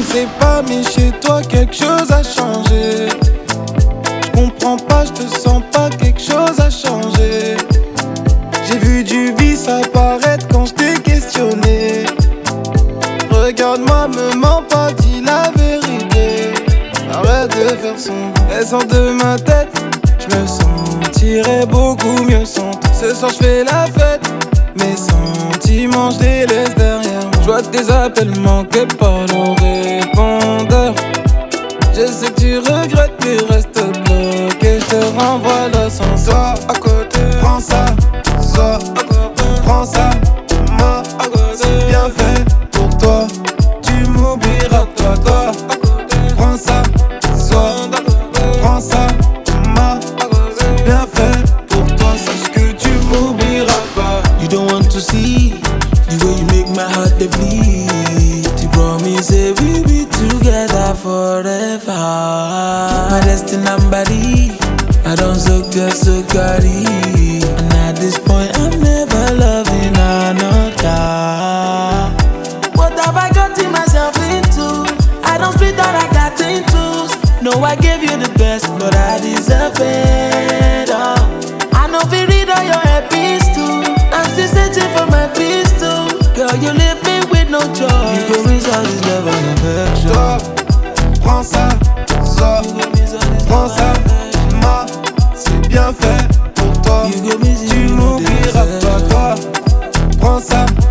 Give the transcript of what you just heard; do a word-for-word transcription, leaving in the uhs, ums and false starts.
sais pas, mais chez toi quelque chose a changé. Je comprends pas, je te sens pas, quelque chose a changé. J'ai vu du vice apparaître quand je t'ai questionné. Regarde-moi, me mens pas, dis la vérité. Arrête de faire son. Elle sort de ma tête, je me sentirais beaucoup mieux sans toi. Ce soir je fais la fête, mes sentiments je les laisse derrière moi. Je vois tes appels manquer par le répondeur. Je sais que tu regrettes mais reste bloqué. Je te renvoie l'ascenseur à côté. Prends ça, sois à côté. Prends ça, moi à côté. C'est bien fait pour toi, tu m'oublieras toi, toi. Prends ça, sois à côté. Prends ça, moi c'est bien fait pour toi. Sache que tu m'oublieras pas. You don't want to see the way you make my heart dey bleed. You promise say we be together forever. My destiny and body, I don't suck just so carry. And at this point I'm never loving another. What have I gotten myself into? I don't split all I got into. No, I gave you the best, but I deserve it all. I know if you read all your epics too. I'm still searching for my peace too. Girl, you leave me with no choice. You go miss all this love and affection. Toi, prends ça, sois. Prends ça, moi c'est bien fait pour toi. You go miss it, Tu you know m'oublieras this, pas, toi. Prends ça.